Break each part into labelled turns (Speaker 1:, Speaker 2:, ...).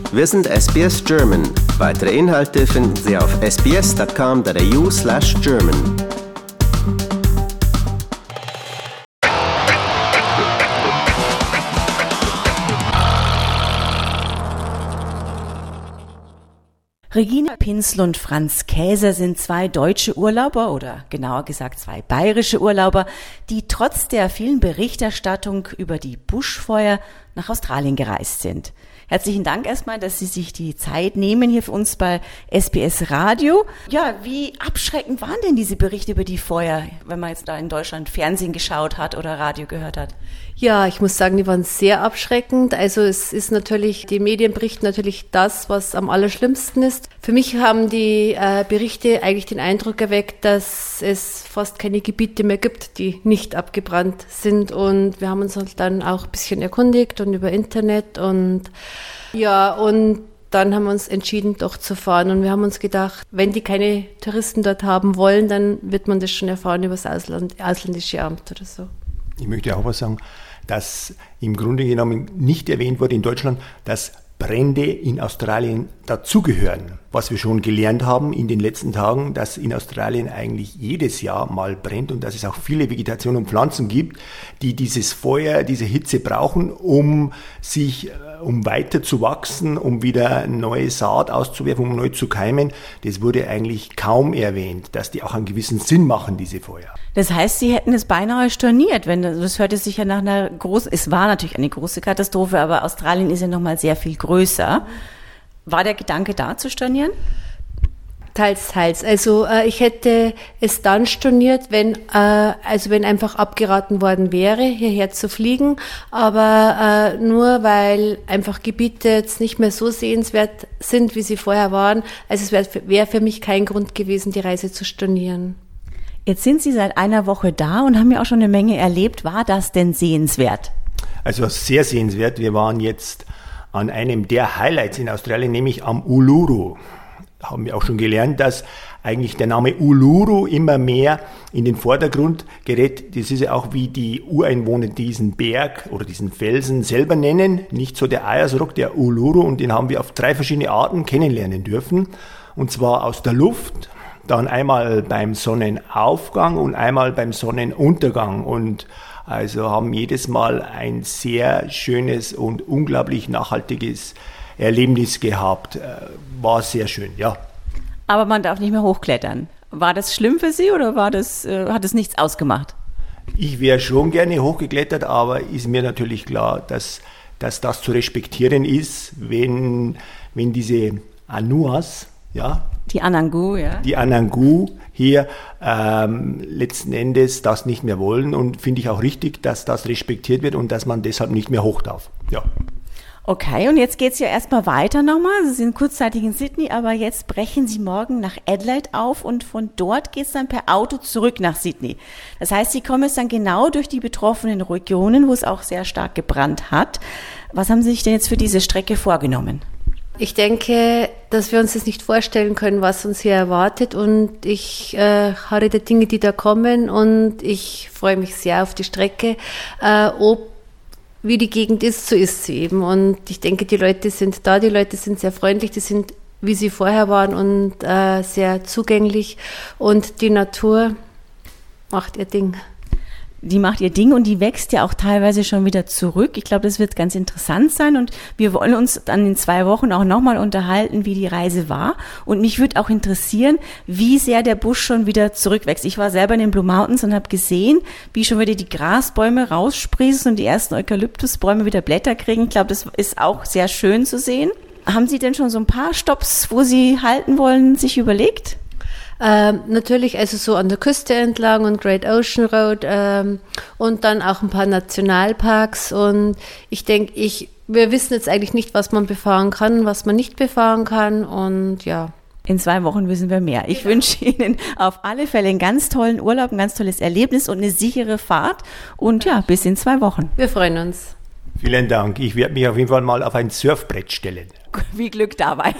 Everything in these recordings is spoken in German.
Speaker 1: Wir sind SBS German. Weitere Inhalte finden Sie auf sbs.com.au/German.
Speaker 2: Regina Pinsel und Franz Käser sind zwei deutsche Urlauber oder genauer gesagt zwei bayerische Urlauber, die trotz der vielen Berichterstattung über die Buschfeuer nach Australien gereist sind. Herzlichen Dank erstmal, dass Sie sich die Zeit nehmen hier für uns bei SBS Radio. Ja, wie abschreckend waren denn diese Berichte über die Feuer, wenn man jetzt da in Deutschland Fernsehen geschaut hat oder Radio gehört hat?
Speaker 3: Ja, ich muss sagen, die waren sehr abschreckend. Also es ist natürlich, die Medien berichten natürlich das, was am allerschlimmsten ist. Für mich haben die Berichte eigentlich den Eindruck erweckt, dass es fast keine Gebiete mehr gibt, die nicht abgebrannt sind. Und wir haben uns halt dann auch ein bisschen erkundigt und über Internet und ja, und dann haben wir uns entschieden, doch zu fahren. Und wir haben uns gedacht, wenn die keine Touristen dort haben wollen, dann wird man das schon erfahren über das ausländische Amt oder so.
Speaker 4: Ich möchte auch was sagen, dass im Grunde genommen nicht erwähnt wurde in Deutschland, dass Brände in Australien dazugehören. Was wir schon gelernt haben in den letzten Tagen, dass in Australien eigentlich jedes Jahr mal brennt und dass es auch viele Vegetation und Pflanzen gibt, die dieses Feuer, diese Hitze brauchen, um weiter zu wachsen, um wieder neue Saat auszuwerfen, um neu zu keimen. Das wurde eigentlich kaum erwähnt, dass die auch einen gewissen Sinn machen, diese Feuer.
Speaker 2: Das heißt, Sie hätten es beinahe storniert, das hörte sich ja nach einer großen, es war natürlich eine große Katastrophe, aber Australien ist ja nochmal sehr viel größer. War der Gedanke da zu stornieren?
Speaker 3: Teils. Also ich hätte es dann storniert, wenn einfach abgeraten worden wäre, hierher zu fliegen. Aber nur weil einfach Gebiete jetzt nicht mehr so sehenswert sind, wie sie vorher waren. Also es wäre für mich kein Grund gewesen, die Reise zu stornieren.
Speaker 2: Jetzt sind Sie seit einer Woche da und haben ja auch schon eine Menge erlebt. War das denn sehenswert?
Speaker 4: Also sehr sehenswert. Wir waren jetzt an einem der Highlights in Australien, nämlich am Uluru. Haben wir auch schon gelernt, dass eigentlich der Name Uluru immer mehr in den Vordergrund gerät. Das ist ja auch, wie die Ureinwohner diesen Berg oder diesen Felsen selber nennen. Nicht so der Ayers Rock, der Uluru. Und den haben wir auf 3 verschiedene Arten kennenlernen dürfen. Und zwar aus der Luft, dann einmal beim Sonnenaufgang und einmal beim Sonnenuntergang. Und also haben jedes Mal ein sehr schönes und unglaublich nachhaltiges Erlebnis gehabt. War sehr schön, ja.
Speaker 2: Aber man darf nicht mehr hochklettern. War das schlimm für Sie oder hat es nichts ausgemacht?
Speaker 4: Ich wäre schon gerne hochgeklettert, aber ist mir natürlich klar, dass das zu respektieren ist, wenn diese Anuas, ja,
Speaker 2: die Anangu, ja.
Speaker 4: Die Anangu hier letzten Endes das nicht mehr wollen und finde ich auch richtig, dass das respektiert wird und dass man deshalb nicht mehr hoch darf. Ja.
Speaker 2: Okay, und jetzt geht's ja erstmal weiter nochmal. Sie sind kurzzeitig in Sydney, aber jetzt brechen Sie morgen nach Adelaide auf und von dort geht's dann per Auto zurück nach Sydney. Das heißt, Sie kommen jetzt dann genau durch die betroffenen Regionen, wo es auch sehr stark gebrannt hat. Was haben Sie sich denn jetzt für diese Strecke vorgenommen?
Speaker 3: Ich denke, dass wir uns das nicht vorstellen können, was uns hier erwartet und ich harre der Dinge, die da kommen und ich freue mich sehr auf die Strecke. Wie die Gegend ist, so ist sie eben und ich denke, die Leute sind da, die Leute sind sehr freundlich, die sind, wie sie vorher waren und sehr zugänglich und die Natur macht ihr Ding.
Speaker 2: Die macht ihr Ding und die wächst ja auch teilweise schon wieder zurück. Ich glaube, das wird ganz interessant sein und wir wollen uns dann in 2 Wochen auch nochmal unterhalten, wie die Reise war. Und mich würde auch interessieren, wie sehr der Busch schon wieder zurückwächst. Ich war selber in den Blue Mountains und habe gesehen, wie schon wieder die Grasbäume raussprießen und die ersten Eukalyptusbäume wieder Blätter kriegen. Ich glaube, das ist auch sehr schön zu sehen. Haben Sie denn schon so ein paar Stopps, wo Sie halten wollen, sich überlegt?
Speaker 3: Natürlich, also so an der Küste entlang und Great Ocean Road und dann auch ein paar Nationalparks und ich denke, wir wissen jetzt eigentlich nicht, was man befahren kann, was man nicht befahren kann und ja.
Speaker 2: In 2 Wochen wissen wir mehr. Ich wünsche Ihnen auf alle Fälle einen ganz tollen Urlaub, ein ganz tolles Erlebnis und eine sichere Fahrt und ja, bis in 2 Wochen.
Speaker 3: Wir freuen uns.
Speaker 4: Vielen Dank. Ich werde mich auf jeden Fall mal auf ein Surfbrett stellen.
Speaker 2: Viel Glück dabei.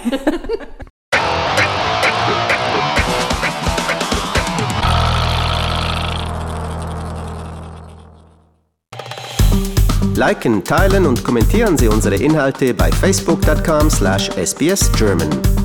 Speaker 1: Liken, teilen und kommentieren Sie unsere Inhalte bei facebook.com/sbsgerman.